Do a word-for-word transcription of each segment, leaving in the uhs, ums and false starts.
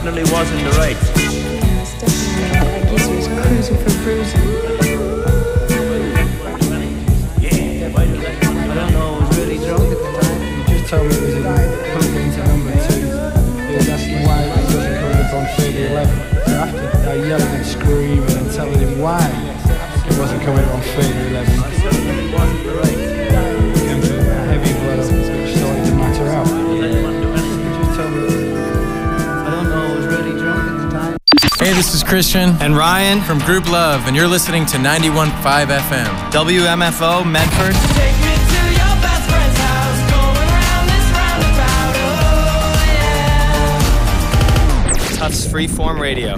definitely wasn't the right. Yeah, it's definitely not. I guess he was cruising for bruising. Yeah, I don't know, I was really drunk at the time. He just told me it was a put into number two. He was asking why it wasn't coming up on thirty eleven. So after I yelling and screaming and telling him why it wasn't coming up on thirty eleven, It definitely wasn't the right. came to a heavy blow which started to matter out. Does anyone do anything? He just told me. I don't know, I was really drunk at the time. Hey, this is Christian and Ryan from Group Love, and you're listening to ninety-one point five F M. W M F O, Medford. Take me to your best friend's house, going round this roundabout, oh yeah. Tufts Freeform Radio.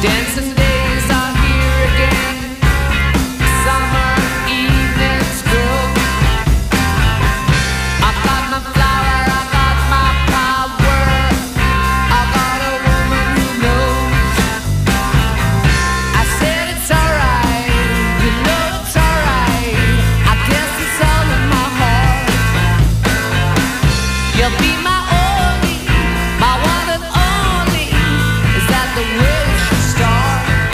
Dancing days are here again. Summer evenings grow. I got my flower, I got my power. I got a woman who knows. I said it's alright, you know it's alright. I guess it's all in my heart. You'll be my only, my one and only. Is that the way it should start?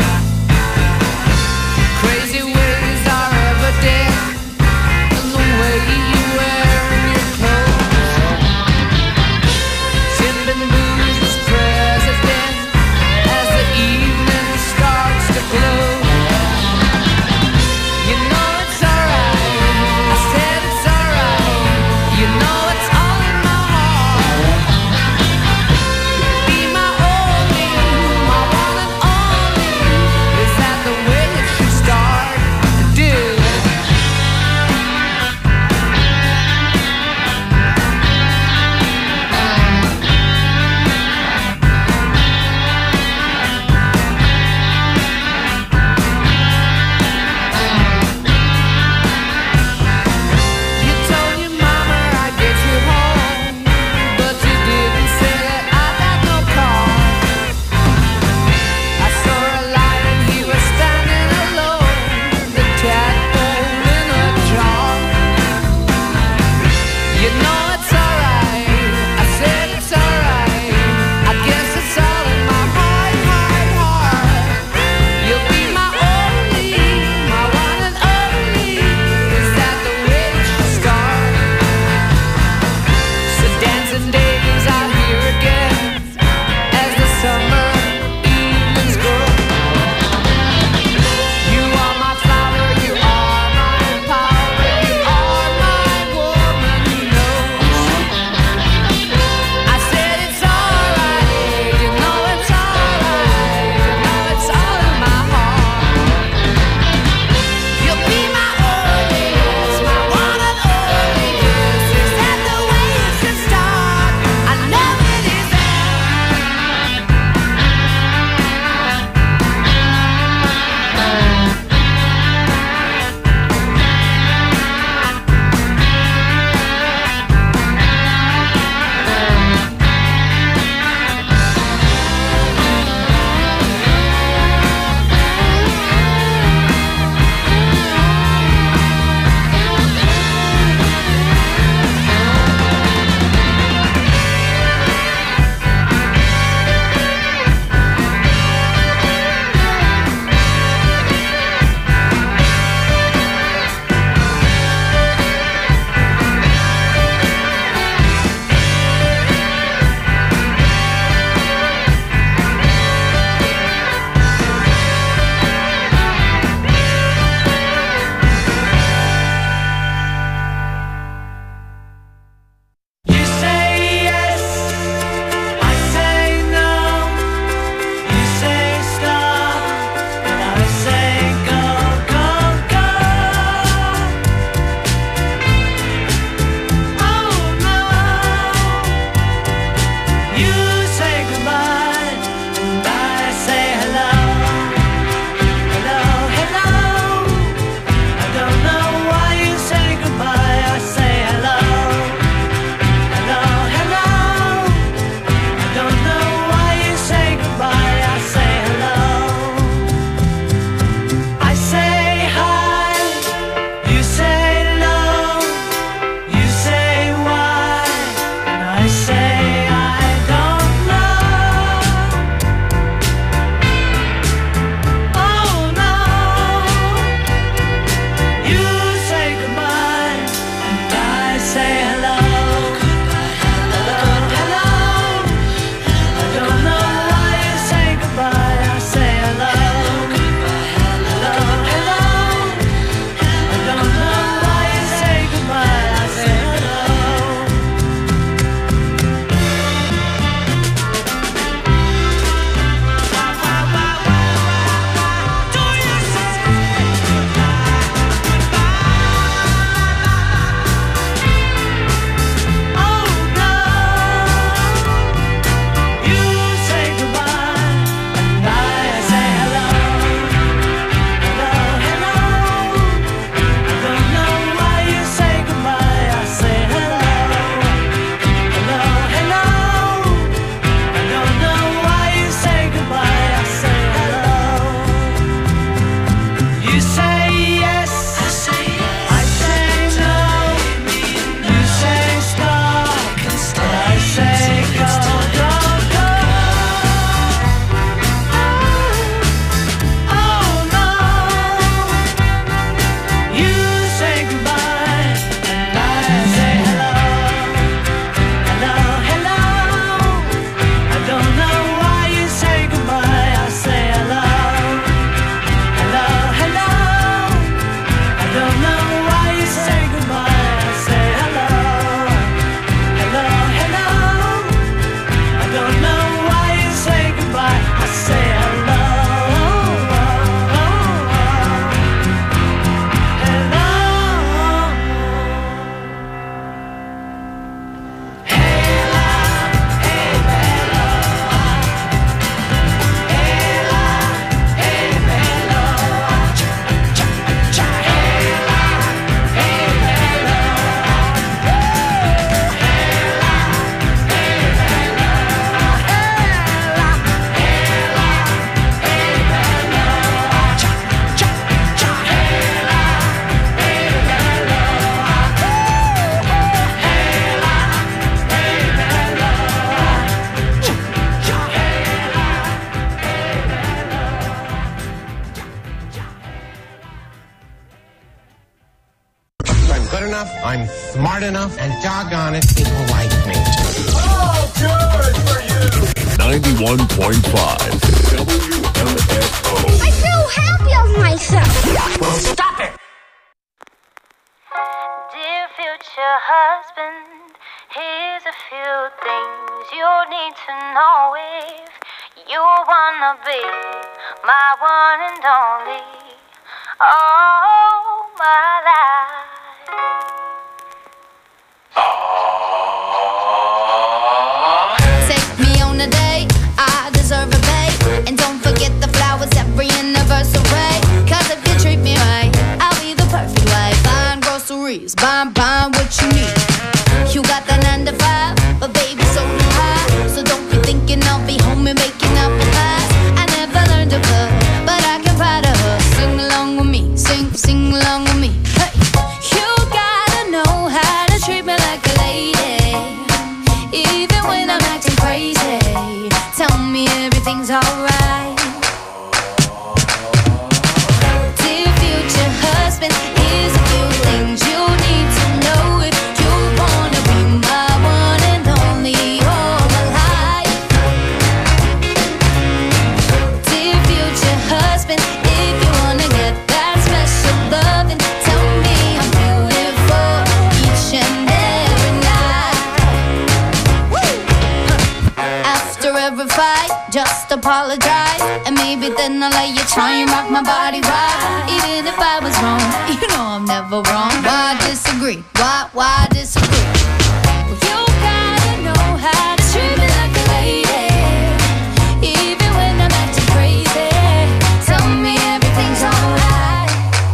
enough, I'm smart enough, and doggone it, people like me. Oh, good for you! ninety-one point five W M F O. I feel happy of myself. Well, stop it! Dear future husband, here's a few things you need to know if you wanna be my one and only. All my life. Take me on a date, I deserve a babe. And don't forget the flowers every anniversary. Cause if you treat me right, I'll be the perfect wife. Buying groceries, buying, buying what you need. You got the nine to five, but baby so do I. So don't be thinking I'll be home and making up the pies. I never learned to cook, but I can pie to her. Sing along with me, sing, sing along with me. Hey, you gotta know how to treat me like a lady, even when I'm acting crazy. Tell me everything's alright. Dear future husband, here's a few things you need to know if you wanna be my one and only all my life. Dear future husband, if you wanna get that special loving, tell me I'm beautiful each and every night. After every fight, just apologize, and maybe then I'll let you try and rock my body right. Even if I was wrong, you know I'm never wrong. Why disagree? Why, why disagree? Well, you gotta know how to treat me like a lady, even when I'm acting crazy. Tell me everything's alright.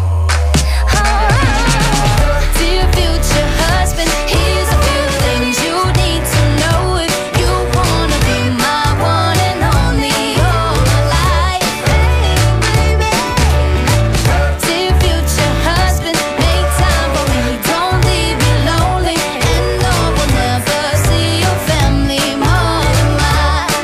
Dear future husband, here's a few things you need to know if you wanna be my one and only all my life. Dear future husband, make time for me, don't leave me lonely, and no will never see your family more than mine.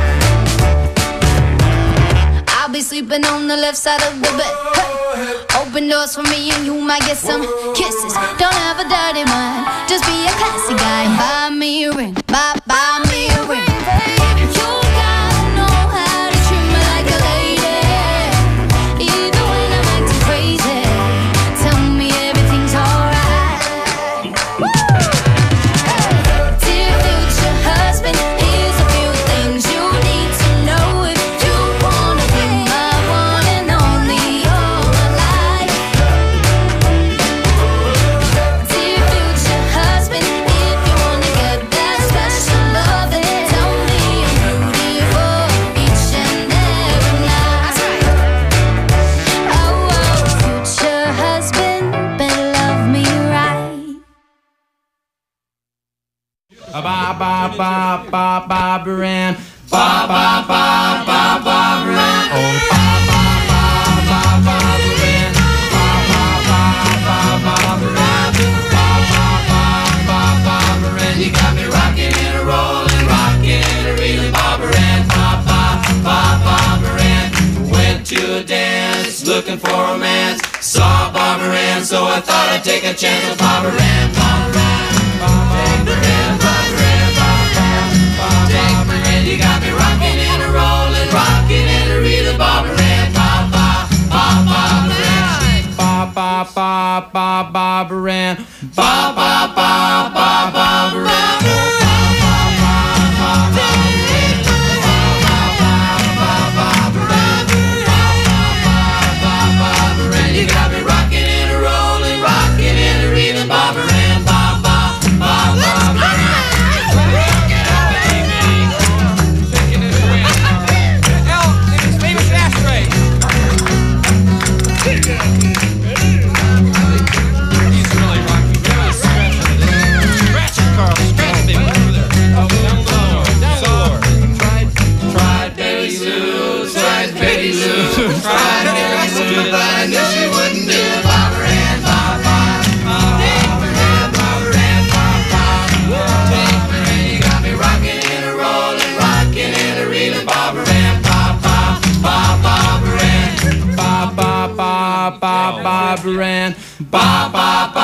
I'll be sleeping on the left side of the bed. Hey. Open doors for me and you might get some kisses. Don't have a dirty mind, just be a classy guy. Buy me a ring, buy, buy me a ring. You gotta know how to treat me like a lady, even when I'm acting crazy. Tell me everything's alright. Dear future husband, here's a few things you need to know if you wanna be my one and only all my life. Dear future husband, if you wanna get that special loving, tell me I'm beautiful each and every night. Oh, oh, future husband, better love me right. Ba ba ba ba ba Baran. Ba ba ba ba ba Baran. Oh ba ba ba ba ba Baran. Ba ba ba ba ba Baran. Ba ba ba ba ba Baran. You got me rocking and a rolling, rocking and a reeling, Bob Baran. Ba ba ba ba Baran. Went to a dance, looking for romance. Saw Bob Baran, so I thought I'd take a chance with Bob Baran. Bob Baran. Bob Baran. Bob Baran. Bob Baran. You got me rocking and a rolling, rocking and a reeling, Bob Baran. Ba ba ba ba Baran. Ba ba ba ba ba Baran. Ba ba ba ba ba Baran. You got me rocking and a rolling, rocking and a reeling, Bob Baran. Ba ba ba ba Baran. Ba ba ba ba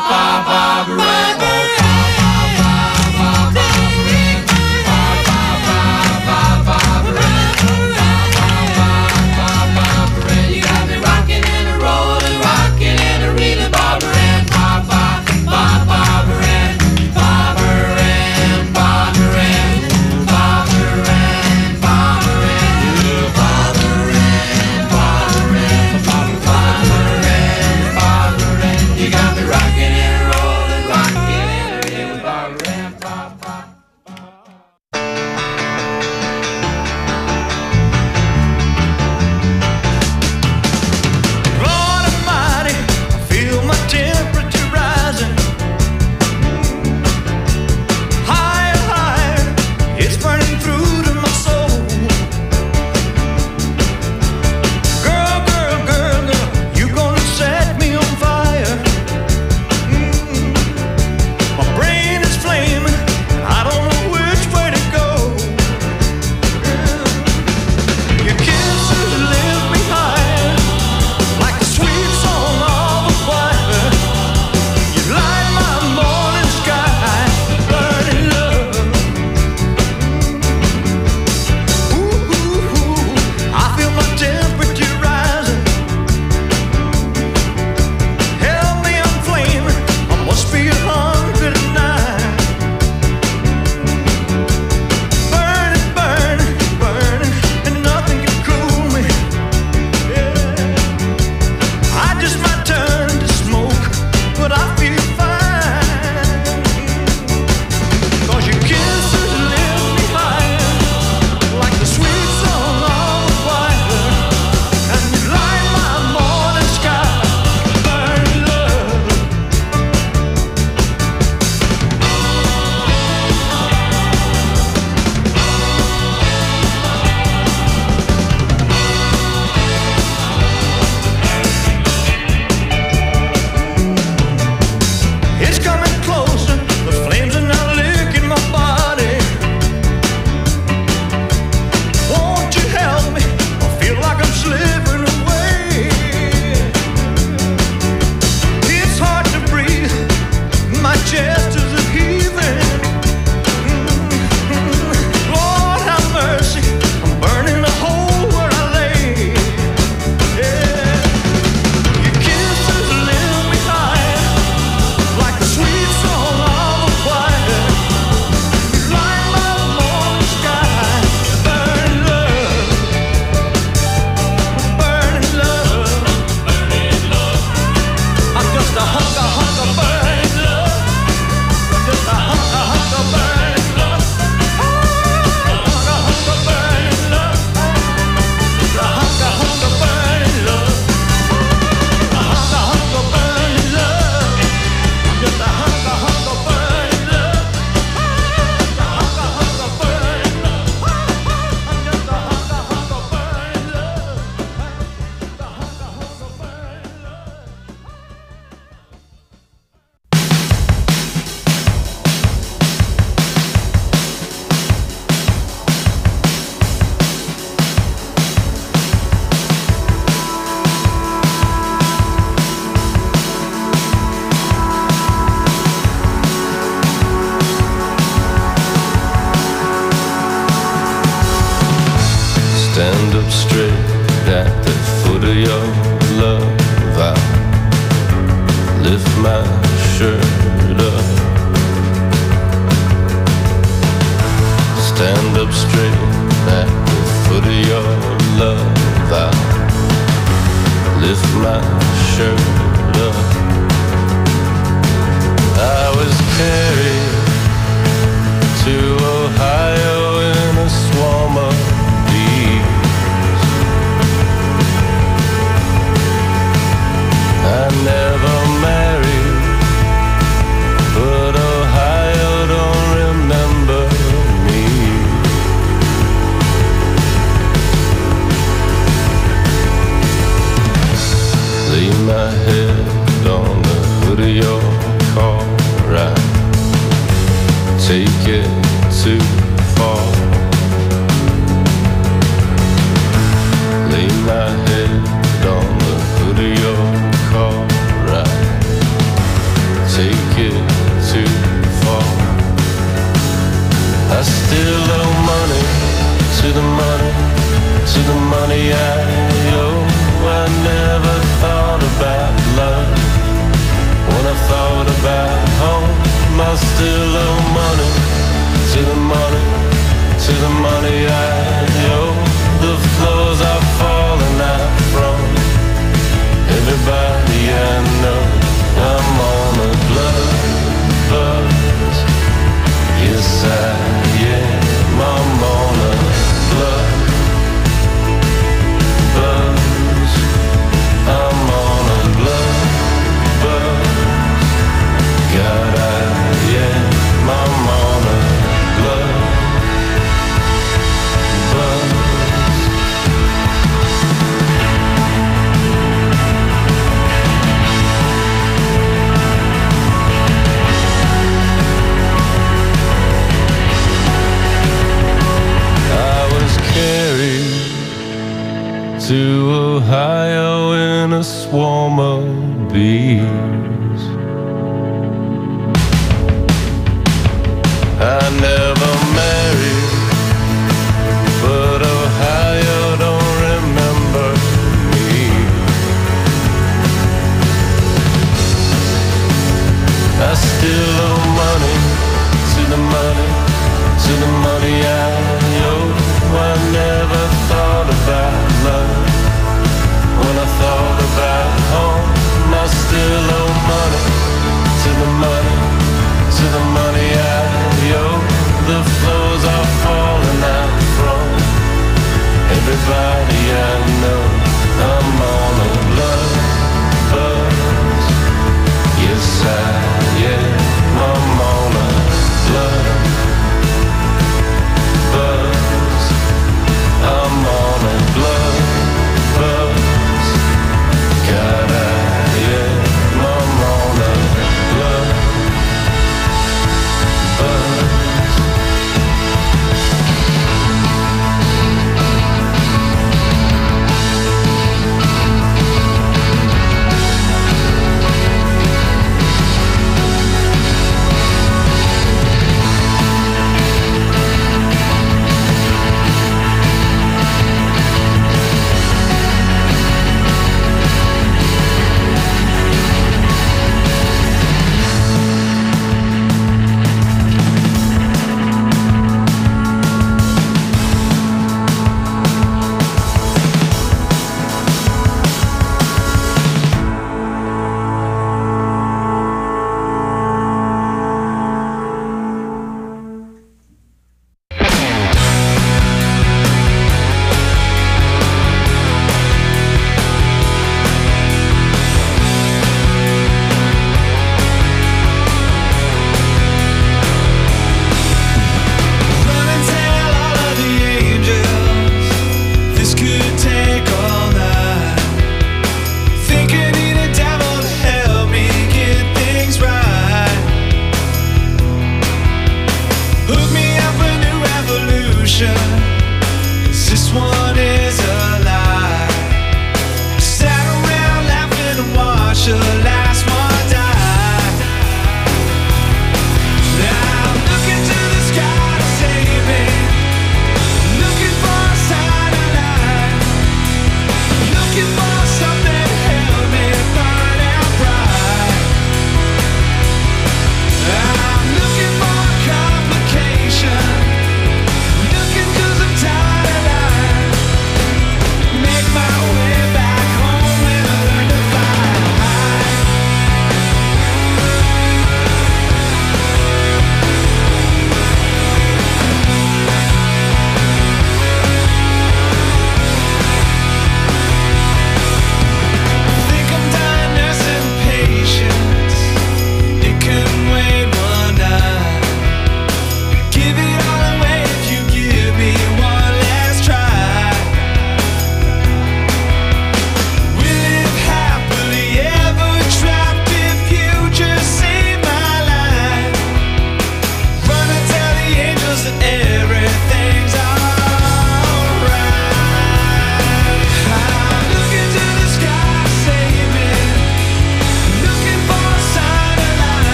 stand up straight at the foot of your love. I lift my shirt up, stand up straight at the foot of your love. I lift my shirt up. I was carried to Ohio in a swarm of bees. I never married, but Ohio don't remember me. Lay my head on the hood of your car, right? Take it too far. Lay my head on the hood of your car, right? I still owe money to the money, to the money I owe. The floors are falling out from everybody I know. I'm on a blood buzz. Yes, I am. I'm on a blood buzz. I'm on a blood buzz. God, I am. I'm on a blood buzz. Carried to Ohio in a swarm of bees. I never married, but Ohio don't remember me. I still owe money to the money, to the money I owe. I never thought about love. When I thought about home, I still owe money to the money, to the money I owe. The floors are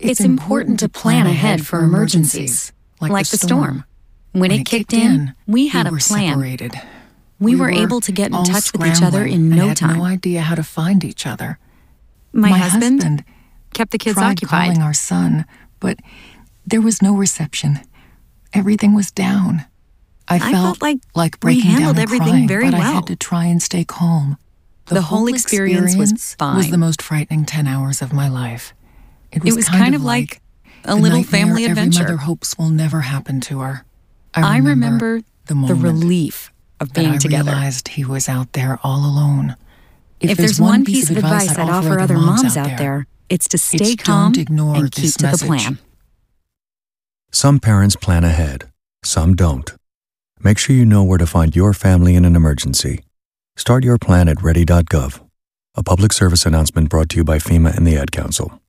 It's important to plan ahead for emergencies, like the storm. When it kicked in, we had a plan. Separated. We were able to get in touch with each other in no had time. no idea how to find each other. My husband kept the kids tried occupied. calling our son, but there was no reception. Everything was down. I I felt, felt like like we breaking handled down and everything crying, very but I well. had to try and stay calm. The whole experience was fine. was the most frightening ten hours of my life. It was, It was kind of like a the little nightmare family every adventure. mother hopes will never happen to her. I remember the the moment relief of that being I together. realized he was out there all alone. If, there's one piece of advice I'd offer other moms out there, it's to stay it's calm don't ignore and keep this to the message. plan. Some parents plan ahead, some don't. Make sure you know where to find your family in an emergency. Start your plan at ready dot gov. A public service announcement brought to you by FEMA and the Ad Council.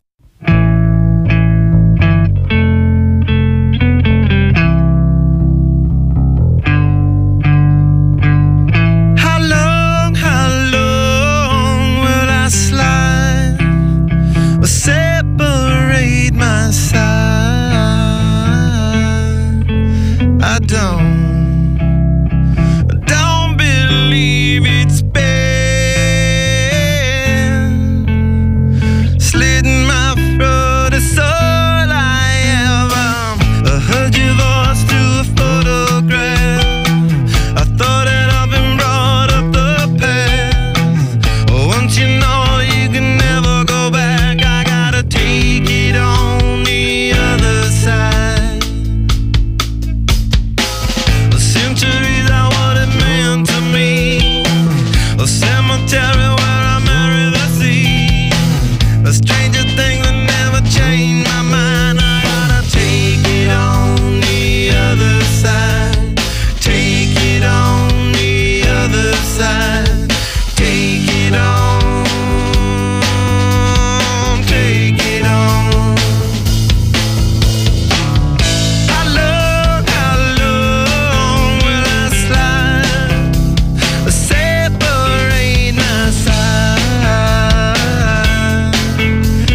How long, how long will I slide or separate my side? I don't, I don't believe it's been slitting my throat. It's all I am. I heard your voice through a photograph. I thought it up and brought up the past. Once you know you can never go back, I gotta take it on the other side. The centuries are what it meant to me. A cemetery where I marry the sea. A stranger thing that never changed my mind. I gotta take it on the other side. Take it on the other side. Take it on. Take it on. How long, how long will I slide? Separate my side.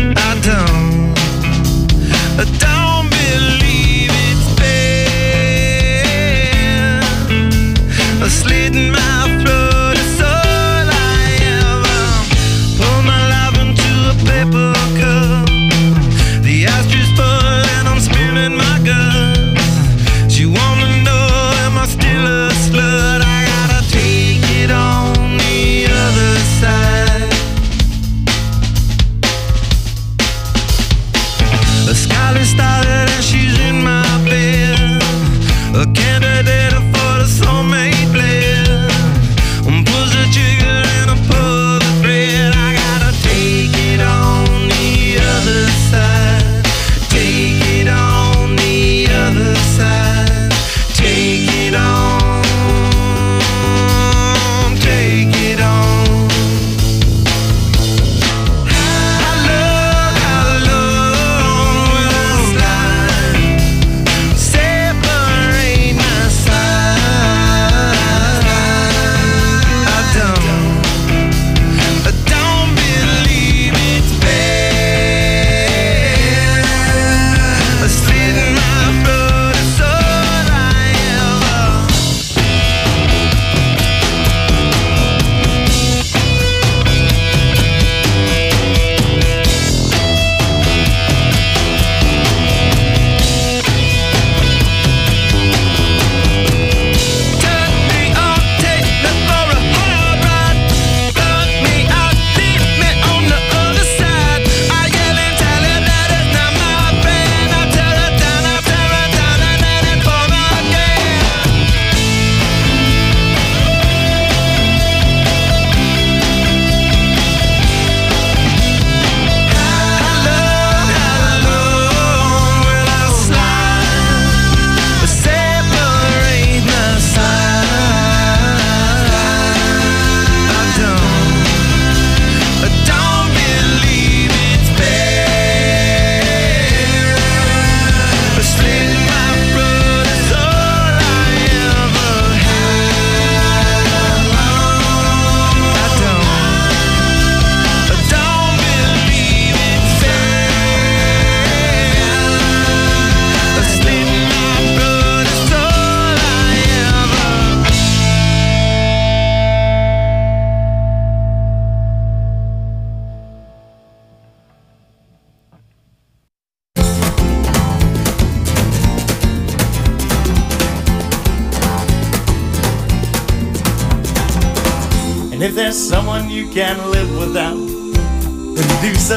if there's someone you can't live without, then do so.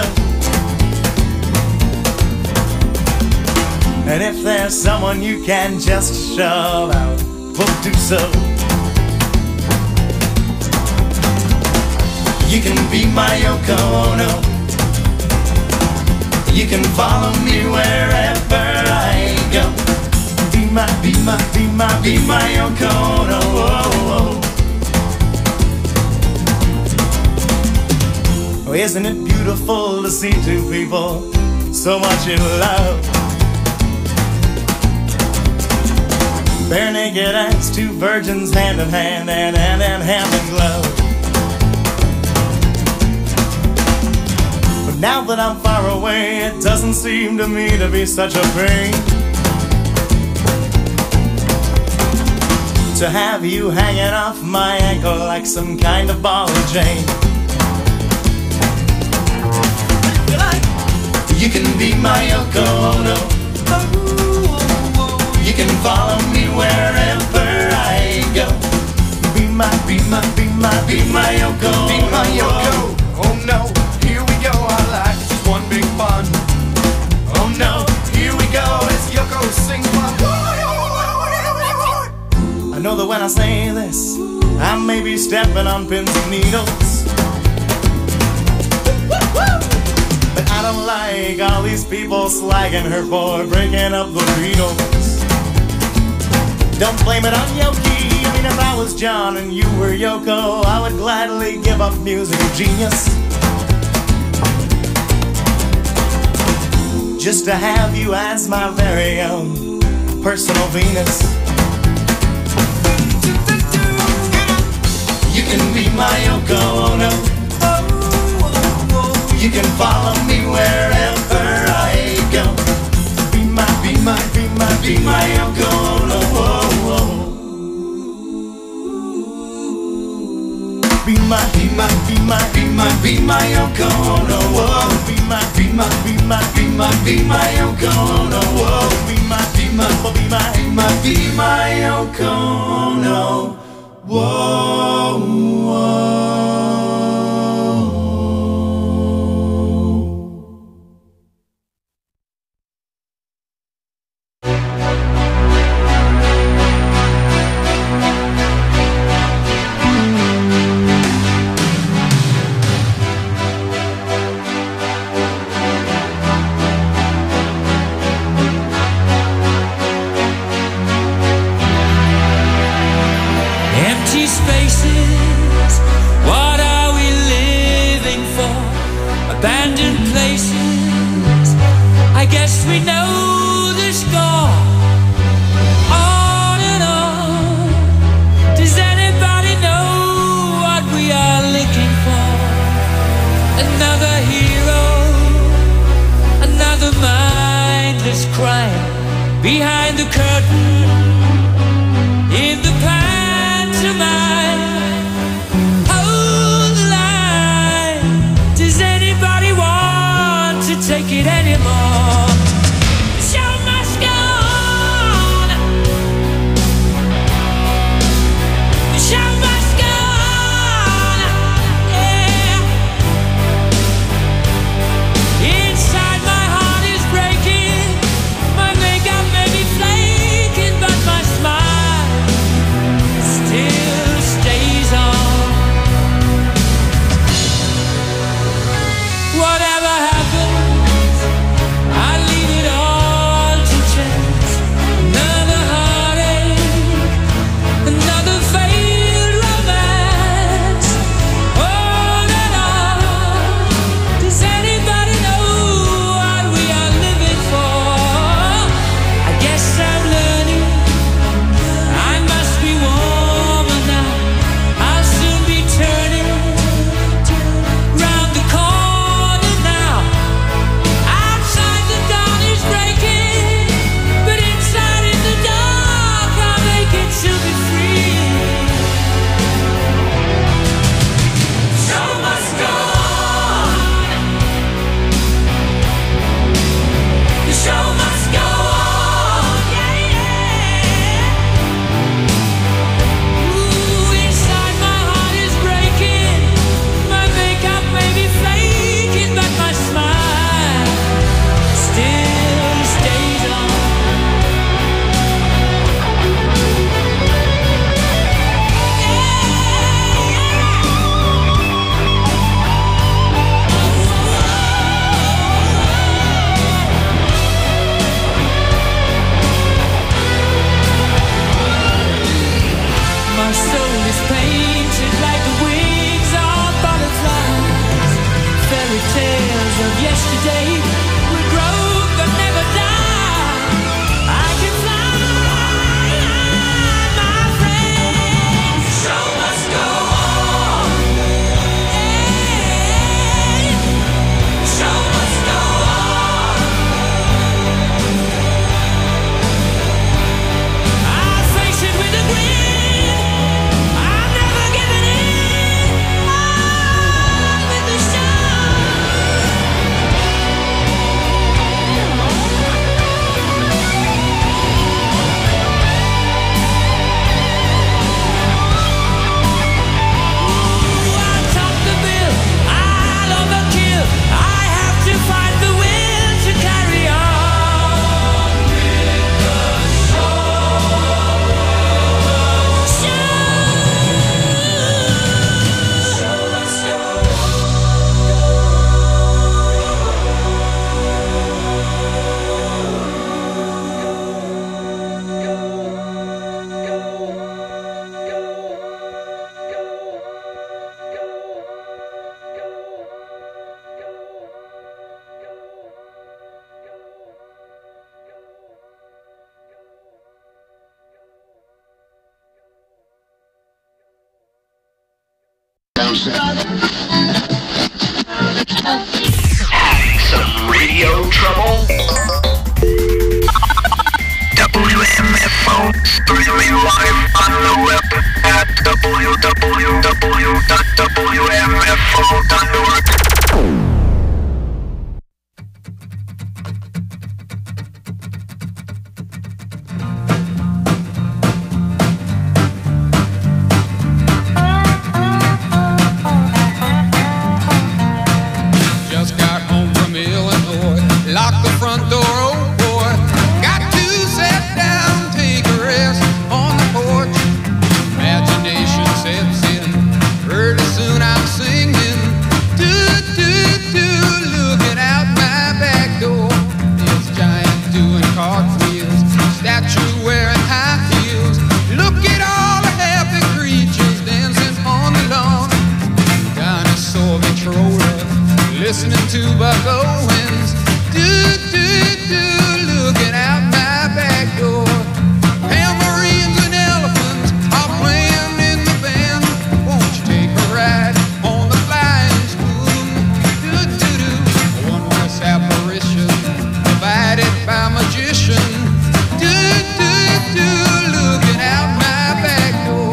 And if there's someone you can just shove out, well, do so. You can be my Yoko Ono. You can follow me wherever I go. Be my, be my, be my, be my Yoko Ono. Oh, oh. Oh, isn't it beautiful to see two people so much in love? Bare naked as two virgins, hand in hand and hand in hand in glove. But now that I'm far away, it doesn't seem to me to be such a pain to have you hanging off my ankle like some kind of ball and chain. You can be my Yoko Ono. You can follow me wherever I go. Be my, be my, be my, be my Yoko. Be my Yoko. Oh no, here we go. Our life is just one big fun. Oh no, here we go. It's Yoko sing fun. I know that when I say this, I may be stepping on pins and needles, but I don't like all these people slagging her for breaking up the Beatles. Don't blame it on Yoki. I mean, if I was John and you were Yoko, I would gladly give up music genius just to have you as my very own personal Venus. You can be my Yoko Ono. You can follow me wherever I go. Be my, be my, be my, be my Yoko Ono. Be my, be my, be my, be my, be my Yoko Ono. Be my, be my, be my, be my, be my Yoko Ono. Be my, be my, be my, be my, be my Yoko Ono. Whoa, whoa. Behind the curtain, in the pantomime, hold the line. Does anybody want to take it anymore? The show must go on. The show must go on. Yeah. Inside my heart is breaking. My makeup may be flaking, but Having some radio trouble? W M F O, streaming live on the web at w w w dot w m f o dot org. Listening to Buck Owens, do, do, do, looking out my back door. Tambourines and elephants are playing in the band. Won't you take a ride on the flying spoon? Do, do, do, a wondrous apparition provided by magician. Do, do, do, looking out my back door.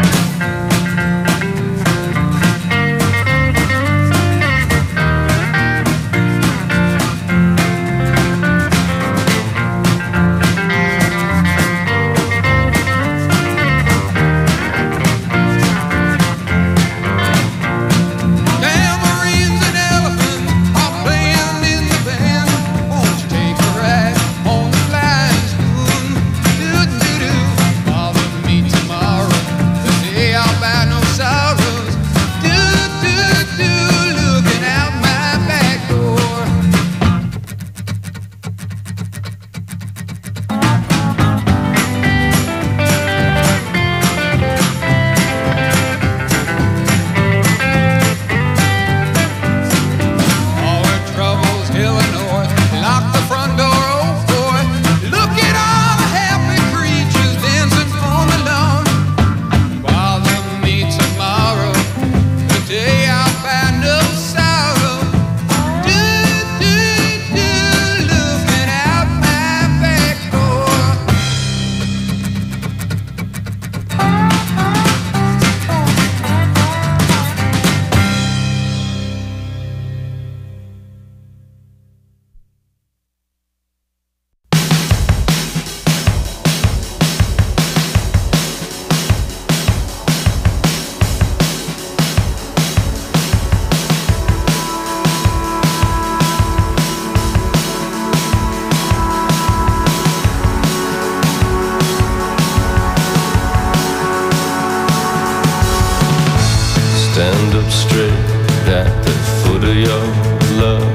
Stand up straight at the foot of your love.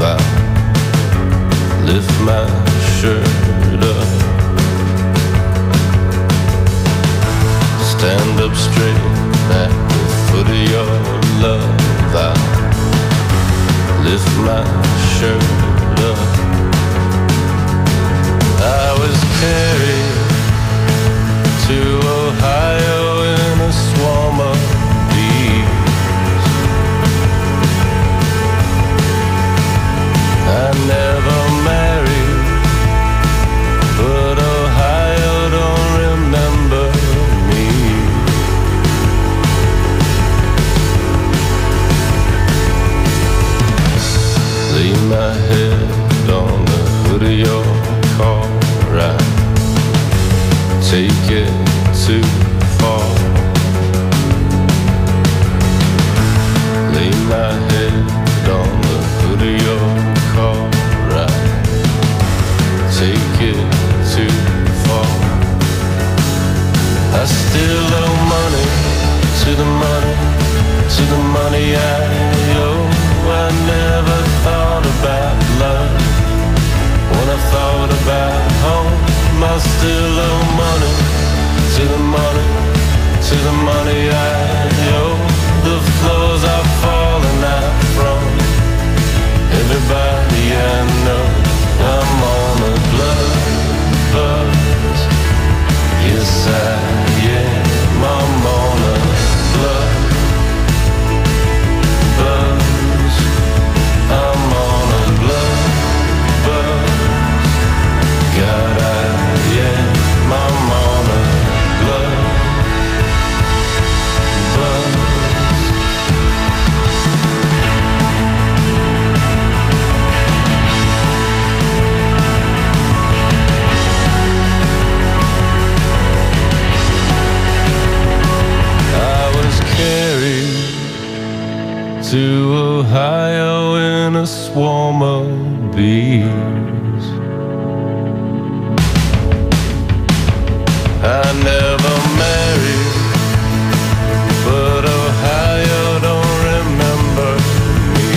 I lift my shirt up. Stand up straight at the foot of your love. I lift my shirt up. I was carried to Ohio in a swarm of I never married, but Ohio don't remember me. Lay my head to Ohio in a swarm of bees. I never married, but Ohio don't remember me.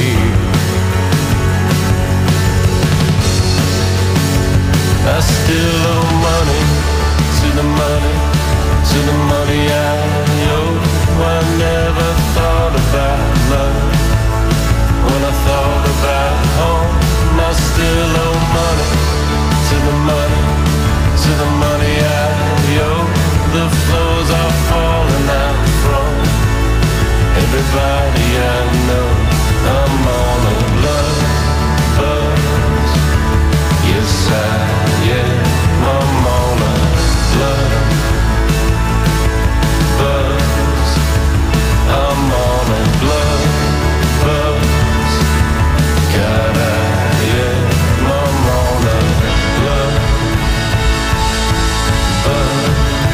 I still owe money to the money, to the money I owe. I never thought about love when I thought about home. I still owe money to the money, to the money I owe. The floors are falling out from everybody I know. I'm on a blood buzz. Yes, I am. I'm on a blood buzz. I'm on a blood buzz. God, I am. I'm on a blood buzz.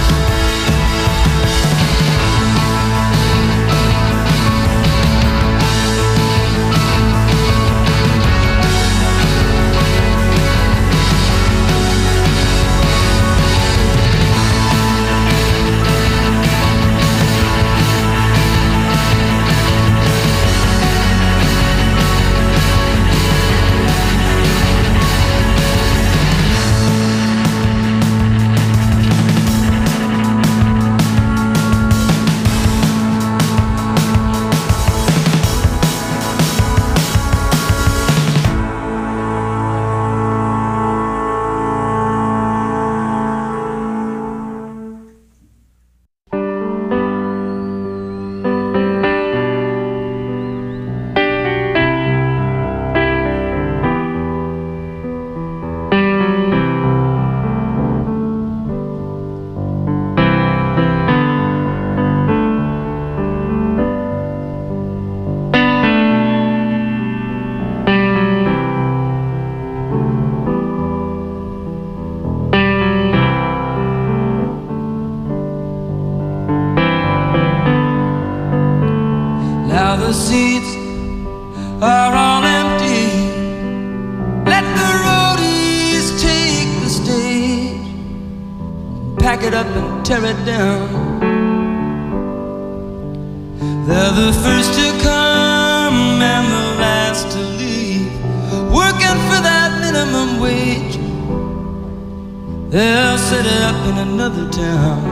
Now the seats are all empty. Let the roadies take the stage, pack it up and tear it down. They're the first to come and the last to leave, working for that minimum wage. They'll set it up in another town.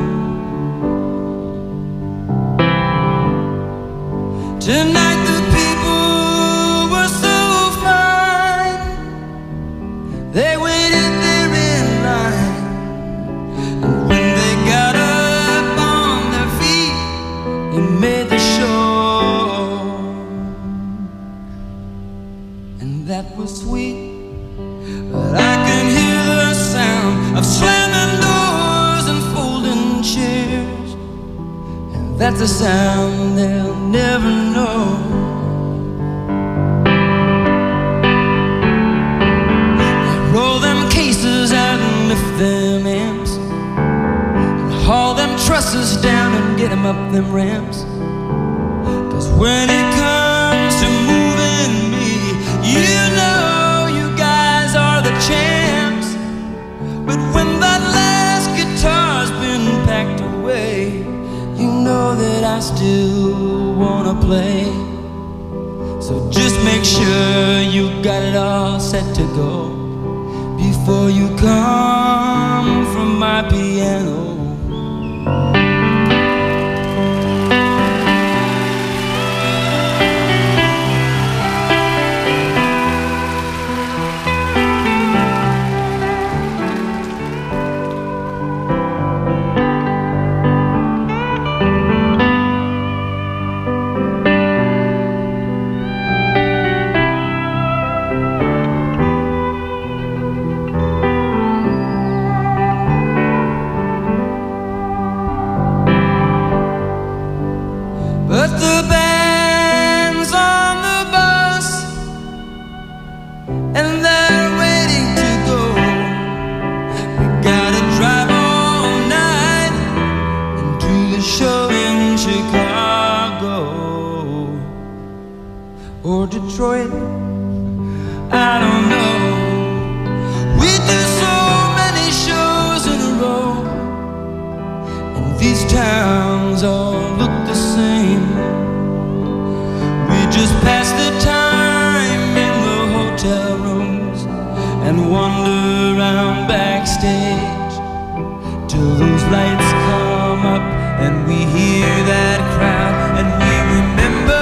Tonight the people were so fine. They waited there in line, and when they got up on their feet, they made the show. And that was sweet, but I can hear the sound of slamming doors and folding chairs. That's a sound they'll never know. I roll them cases out and lift them amps, and haul them trusses down and get them up them ramps. Cause when it comes to moving me, you know you guys are the champs. But when that last guitar's been packed away, you know that I still wanna play. So just make sure you got it all set to go before you come from my piano. or Detroit. I don't know. We do so many shows in a row, and these towns all look the same. We just pass the time in the hotel rooms and wander around backstage till those lights come up and we hear that crowd and we remember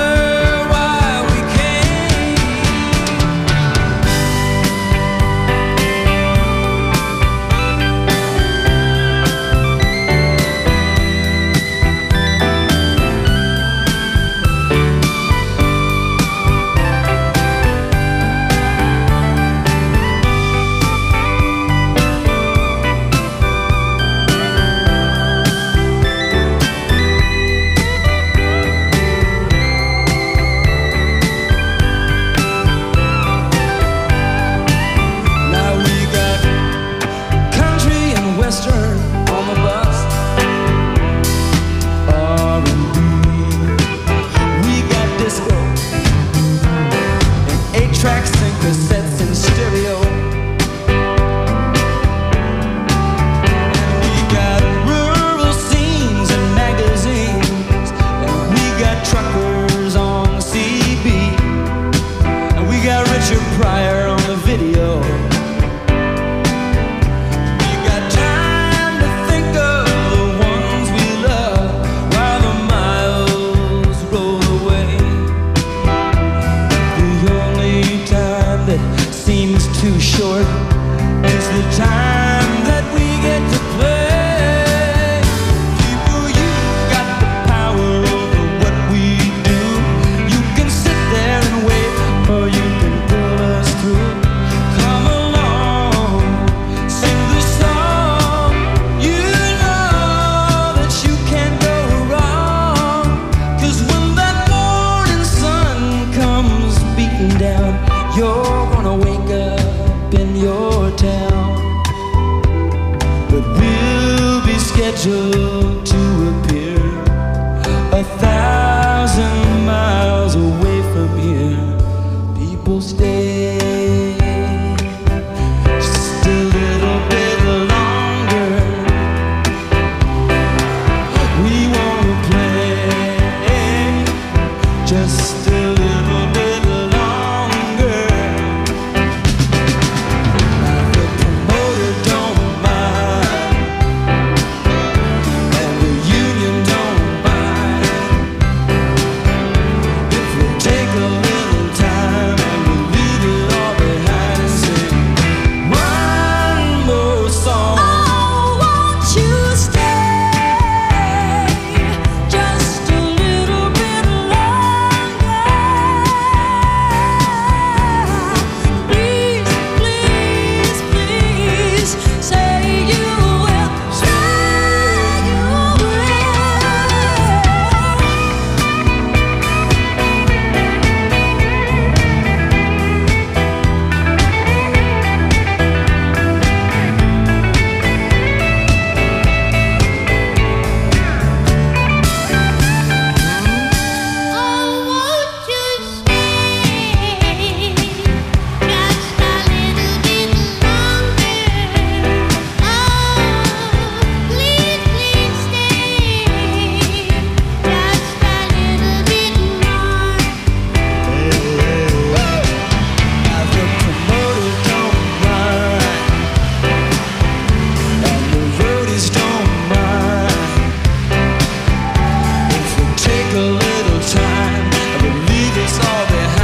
scheduled to appear a thousand